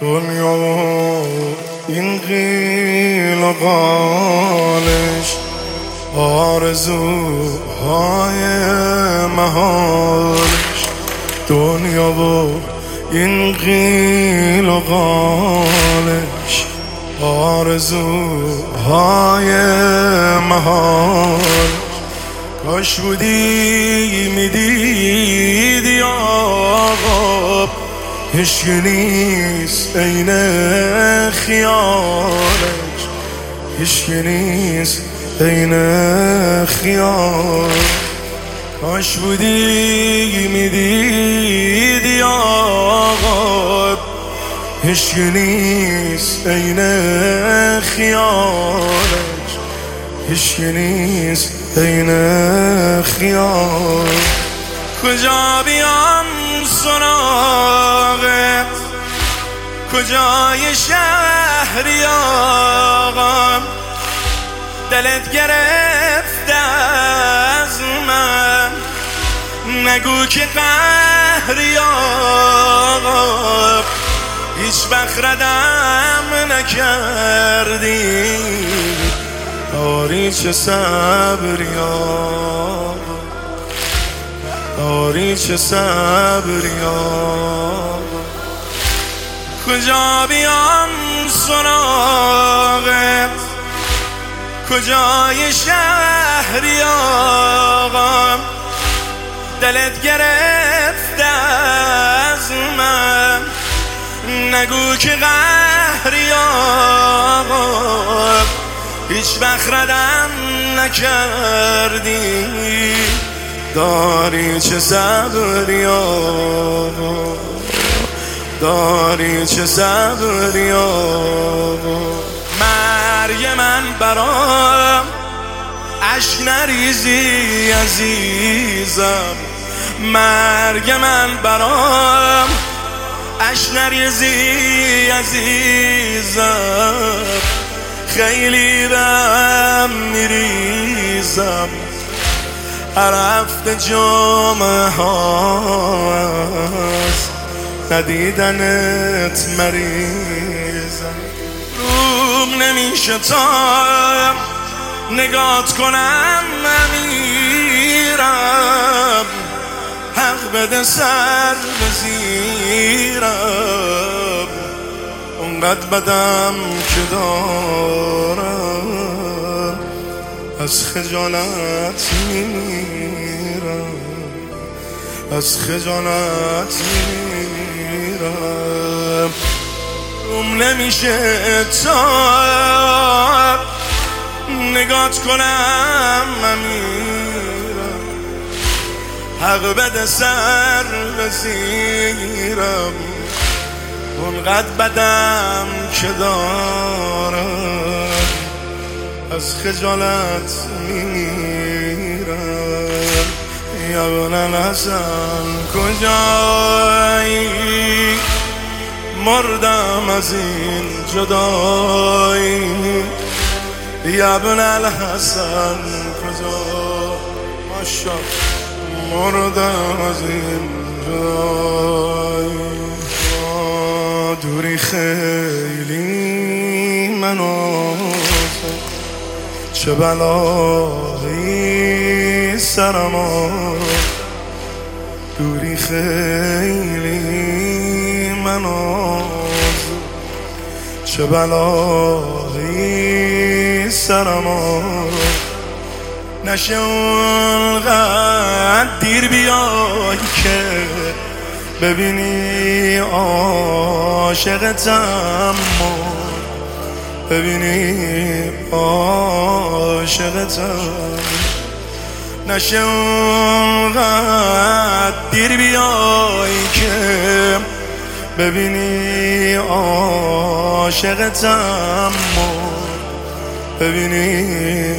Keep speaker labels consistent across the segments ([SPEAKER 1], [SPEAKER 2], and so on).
[SPEAKER 1] دنیا و این قیل و قالش، آرزوهای محالش. دنیا و این قیل و قالش، آرزوهای محال. کاش بودی میدیدی آقا، هیچکی نیست عین خیالش، هیچکی نیست عین خیال. کاش بودی میدیدی آقا، هیچکی نیست عین خیالش، هیچکی نیست عین خیال. کجا بیام سراغت، کجای شهری آقا، دلت گرفته از من، نگو که قهری آقا، هیچ وقت ردم نکردی. داری چه صبری آقا، داری چه صبری آقا. کجا بیام سراغت، کجای شهری آقا، دلت گرفته از من، نگو که قهری آقا، هیچ وقت ردم نکردی. داری چه صبری آقا، داری چه صبری آقا. مرگ من برام اشک نریزی عزیزم، مرگ من برام اشک نریزی عزیزم. خیلی بهم میریزم، هر هفته جمعه هاست ندیدنت مریضم. روم نمیشه تا نگات کنم نمیرم، حق بده سر بزیرم. اونقدر بدم که دارم، از خجالت میمیرم، از خجالت میمیرم. روم نمیشه تا نگات کنم نمیرم، حق بده سر بزیرم. اونقدر بدم که دارم، از خجالت میمیرم. یا ابن الحسن کجایی، مردم از این جدایی. یا ابن الحسن کجا، ماشاءالله، مردم از این جدایی. دوری خیلی منو چه بلایی سرم آورد، دوری خیلی منو چه بلایی سرم آورد. نشه اونقدر دیر بیای که ببینی عاشقتم، ببینی عاشقتم. نشه اونقدر دیر بیای که ببینی عاشقتم، ببینی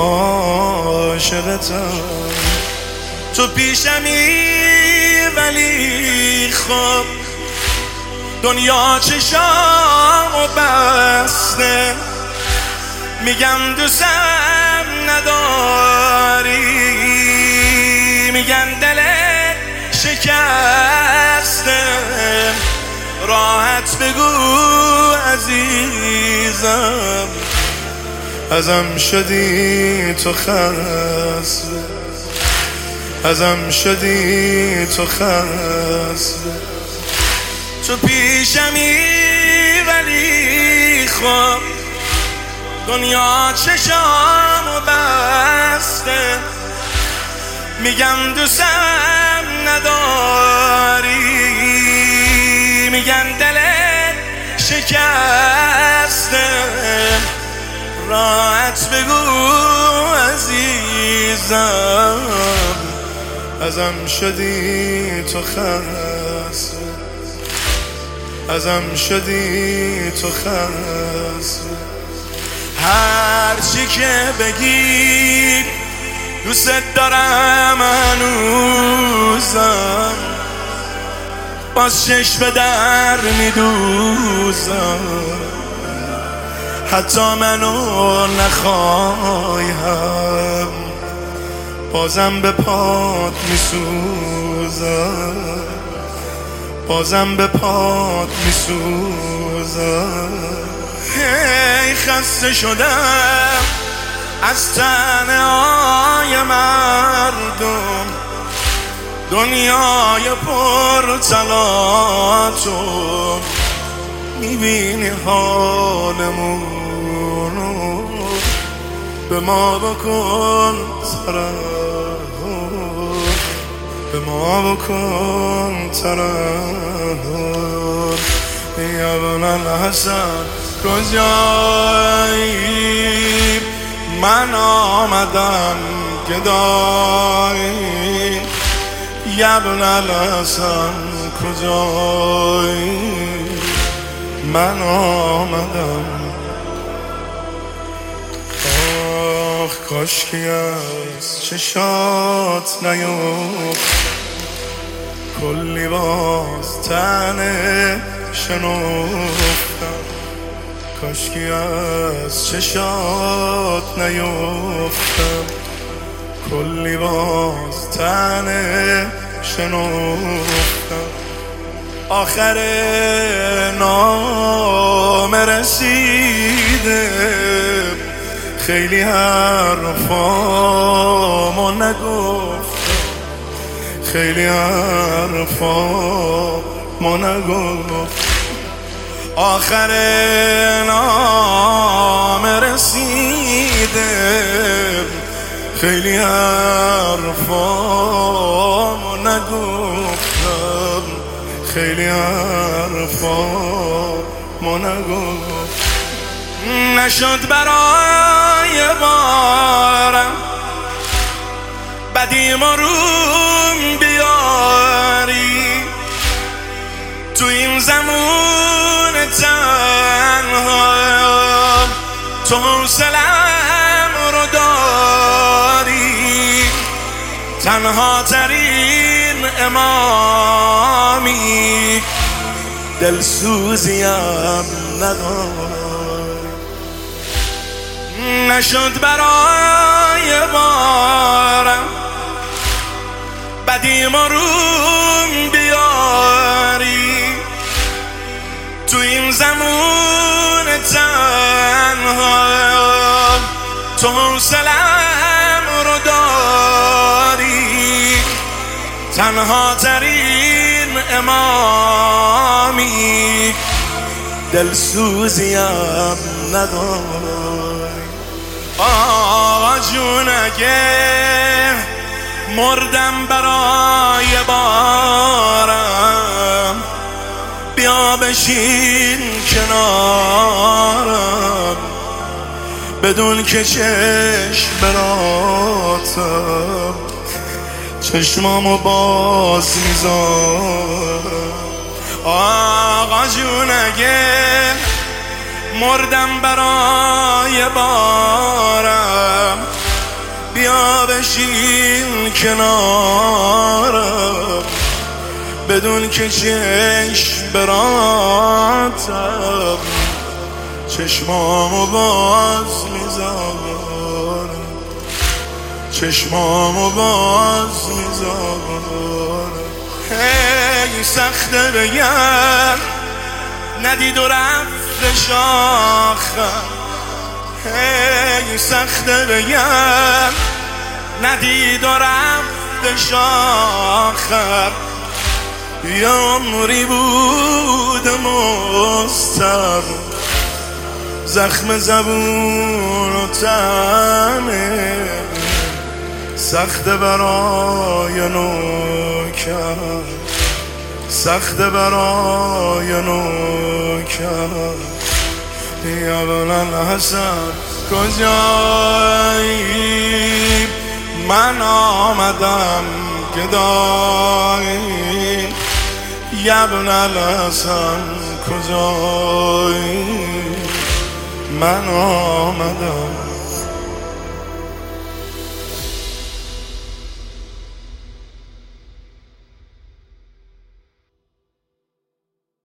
[SPEAKER 1] عاشقتم. تو پیشمی ولی خب دنیا چشامو بسته، میگم دوستم نداری، میگن دلت شکسته. راه راحت بگو عزیزم، ازم شدی تو خسته، ازم شدی تو خسته. تو پیشمی ولی خب دنیا چشامو بسته، میگم دوستم نداری، میگن دلت شکسته. راحت بگو عزیزم، ازم شدی تو خسته، ازم شدی تو خسته. هر چی که بگی دوست دارم هنوزم، باز چشم در میدوزم، حتی منو نخوایم بازم به پات میسوزم، بازم به پات میسوزم. هی خسته شدم از تنهایی مردم، دنیای پر طلاتو میبینی حالمونو، به ما بکن ترحم، به ما بکن ترحم. یا ابن الحسن کجایی؟ من آمدم گدایی. یا ابن الحسن کجایی؟ من آمدم. آخ کاشکی از چشات نیفت، کلی باز تنه شنفتم. کاشکی از چشات نیفتم، کلی باز تنه شنفتم. آخر نام رسیده، خیلی حرفامو نگفتم، خیلی حرفامو نگفتم. آخر نام رسیده، خیلی حرفامو نگفتم، خیلی حرفامو نگفتم. نشد برای بارم بدیم روم بیاری، تو این زمان تنها تو حوصله‌ام رو داری. تنها ترین امامی، دلسوزیم نداری. نشد برای بارم بدیم روم بیاری، تو این زمان تنها تو حوصله‌ام رو داری. تنها ترین امامی، دلسوزیم نداری. آقا جون اگه مردم برای بارم، بیا بشین کنارم، بدون که چشم براتم چشمامو باز میذارم. آقا جون اگه مردم برای بارم، بیا بشین کنارم، بدون که چشم براتم چشمامو باز میذارم، چشمامو باز میذارم. هی سخته بگم ندید و رفت شاخم هی سخته بگم ندید و رفت شاخم یه عمری بود مستر زخم زبون و تنه سخت برای نوکر سخت برای نوکر یا بوالحسن کجایی من آمدم گدایی یا بوالحسن کجایی من آمدم